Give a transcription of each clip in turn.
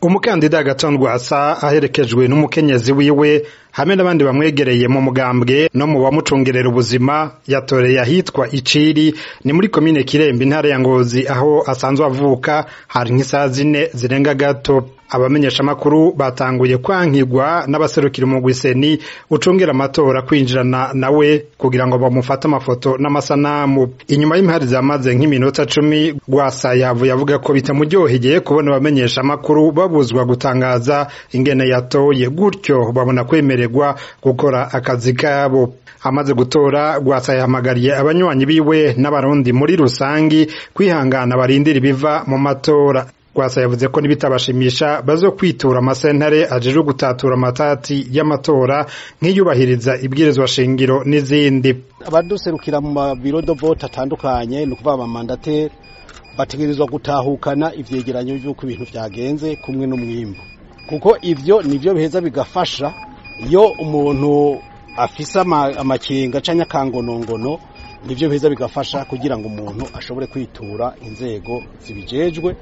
Umukandida Agathon Rwasa aherekejwe n'umukenyezi wiwe hamwe n'abandi bamwegereye mu mugambwe no mu bamucungerera ubuzima yatoreye ahitwa Iciri ni muri komine Kirembe intara ya Ngozi aho asanzwe avuka hari nk'isaha 4 zirenga gato. Abamenyesha makuru batanguye kwankirwa n'abaserukira umugwi seni ucungera amatora kwinjirana nawe kugira ngo bamufate amafoto n'amasanamu. Inyuma y'impari zamaze nk'iminota 10 Rwasa yavuye avuga ko bitamuryoheye kubona abamenyesha makuru babuzwa gutangaza ingene yatoye, gutyo babona kwemererwa gukora akazi kabo. Amaze gutora Rwasa yahamagariye abanywanyi biwe n'abarundi muri rusangi kwihangana barindira biva mu matora. Rwasa yavuze ko nibitabashimisha bazokwitura amasentare ajeje gutatura amatati y'amatora nk'iyubahiriza ibwirizwa shingiro n'izindi. Abaduserukira mu mabiro de vote atandukanye no kuva abamandateri bategerezwa gutahukana ivyegeranyo by'uko ibintu vyagenze kumwe n'umwimbo, kuko ivyo nivyo biheza bigafasha iyo umuntu afisa amakenga canke akangonongono, nivyo biheza bigafasha kugira ngo umuntu ashobore kwitura inzego zibijejwe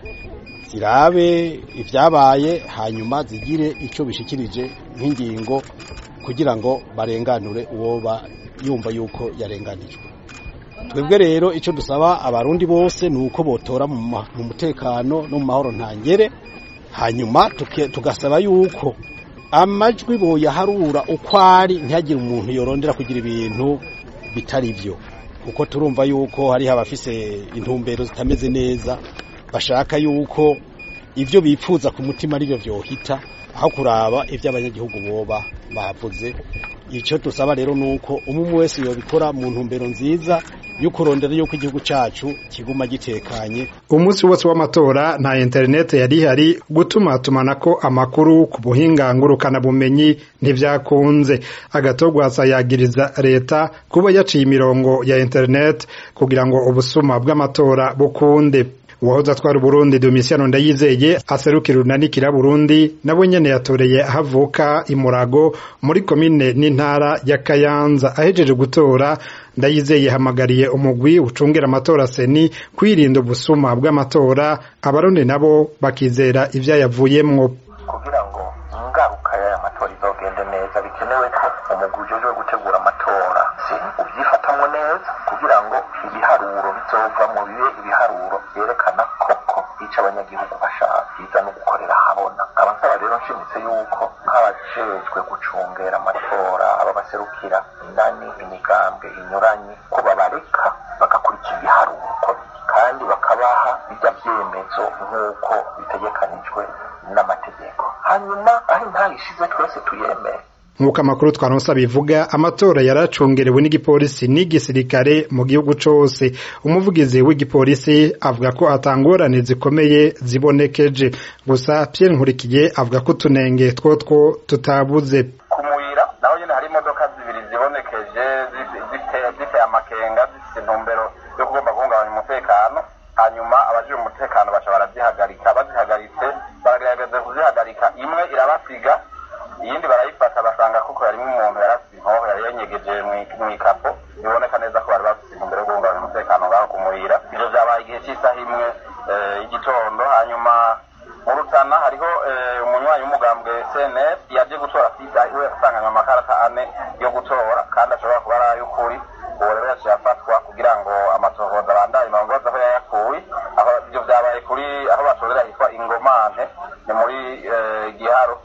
zirabe ivyabaye hanyuma zigire ico bishikirije nk'ingingo kugira ngo barenganure uwoba yumva yuko yarenganijwe. Twebwe rero ico dusaba abarundi bose nuko botora mu mutekano no mu mahoro ntangere, hanyuma tugasaba yuko amajwi boyaharura uko ari ntihagire umuntu yorondera kugira ibintu bitari vyo, kuko turumva yuko hari abafise intumbero zitameze neza bashaka yuko ivyo bipfuza ku mutima ari byo vyohita aho kuraba ivyo abanyagihugu boba bavuze. Ico tusaba rero nuko umwe wese yobikora mu ntumbero nziza yo kurondera yuko igihugu cacu kiguma gitekanye. Umunsi wose w'amatora nta internet yari hari gutuma tumanako amakuru ku buhinga ngurukana bumenyi ntivyakunze. Agathon Rwasa yagiriza leta kuba yaciye imirongo ya internet kugira ngo ubusuma bw'amatora bukunde. Uwahoze atwara Burundi Domitiano Ndayizeye aserukira unanikira Burundi nabo nyene yatoreye ahavuka Imurago muri komine n'intara ya Kayanza. Ahejeje gutora Ndayizeye hamagariye umugwi ucungera amatora seni kwirinda ubusuma bw'amatora, abarundi nabo bakizera ivyayavuyemwo. Kugira ngo ingaruka y'amatora izogende neza bikenewe ko umugwi ujejwe gutegura amatora seni uvyifatamwo neza kugira ngo ibiharuro bizovamwo bibe ibiharuro yerekana koko ico abanyagihugu bashaka biza no gukorera habona. Abasaba rero nshimitse yuko nk'abajejwe gucungera amatora aba baserukira inani imigambwe inyuranye ko babareka bagakurikira ibiharuro kandi bakabaha bijya vyemezo nk'uko bitegekanijwe n'amategeko, hanyuma aho ntagishize twese tuyemere. Nk'uko amakuru twaronse bivuga amatora yaracungerewe n'igipolisi n'igisirikare mu gihugu cose. Umuvugizi w'igipolisi avuga ko atangorane zikomeye zibonekeje, gusa Pierre Nkurikiye avuga ko tunenge twotwo tutabuze. Kumuyira naho nyene hari imodoka zibiri zibonekeje zifite amakenga zifite intumbero yo kugomba guhungabanya umutekano, hanyuma abaje umutekano baca barazihagaritse baragerageza kuzihagarika, imwe irabasiga iyindi barayifata basanga kuko yarimo umuntu yarasize inkoho yari yanyegeje mw'ikapo, biboneka neza ko bari bafise intumbero yo guhungabanya umutekano ngaho kumurira. Ivyo vyabaye igihe c'isaha imwe y'igitondo. Hanyuma mu Rutana hariho umunywanyi w'umugambwe CNL yaje gutora sida iwe asanganywe amakarata 4 yo gutora kandi ashobora kuba ari ay'ukuri. Uwo rero yaciye afatwa kugira ngo amatohoza abandaye mangoza aho yayakuye. Aho ivyo vyabaye kuri aho batorera hitwa Ingomante ni muri Giharo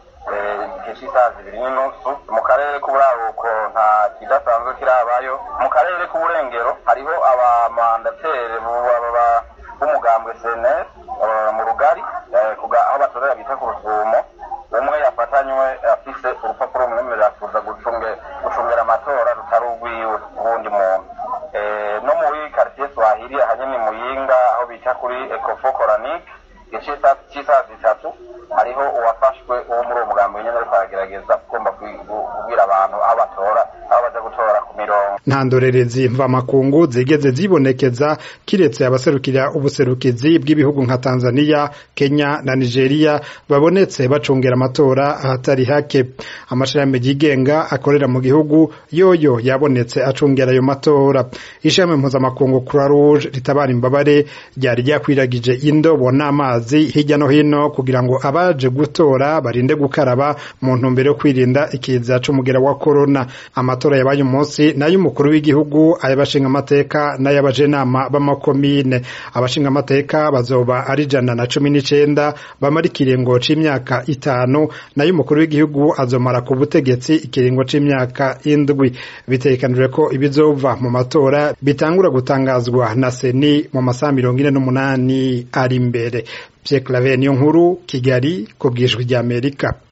isaha 2:30 mu karere k'uburaruko nta kidasanzwe kirabayo. Mu karere k'uburengero hariho abamandateri b'umugambwe CNL mu Rugari aho batorera bita ku Rusumo, umwe yafatanywe afise urupapuro rumwemerera kuza gucungera amatora rutari urwiwe ubundi muntu. No muri quartier Swahili hanyene Muyinga aho bita kuri Ecofo Coranic isaha 3 hariho uwafashwe uwo muri uwo mugambi nyene ariko aragerageza kugomba kubwira abantu aho baja gutora ku mirongo. nta ndorerezi mvamakungu zigeze zibonekeza kiretse abaserukira ubuserukizi bw'ibihugu nka Tanzania, Kenya na Nigeria babonetse bacungera amatora ahatari hake. Amashirahamwe yigenga akorera mu gihugu yoyo yabonetse acungera ayo matora. Ishami mpuzamakungu Croix Rouge ritabara imbabare ryari ryakwiragije indobo n'amazi hirya no hino kugira ngo abaje gutora barinde gukaraba mu ntumbero yo kwirinda ikiza c'umugera wa corona. Amatora yabaye umunsi nayo umukuru w'igihugu, ayabashinga amateka n'ayabajenama b'amakomine. Abashinga amateka bazoba ari 119 bamara ikiringo c'imyaka 5, nayo umukuru w'igihugu azomara ku butegetsi ikiringo c'imyaka 7. Bitegekanijwe ko ibizova mu matora bitangura gutangazwa na Seni mu masaha 48 ari imbere. Pierre Claver Niyonkuru, Kigali, ku bw'Ijwi ry'Amerika.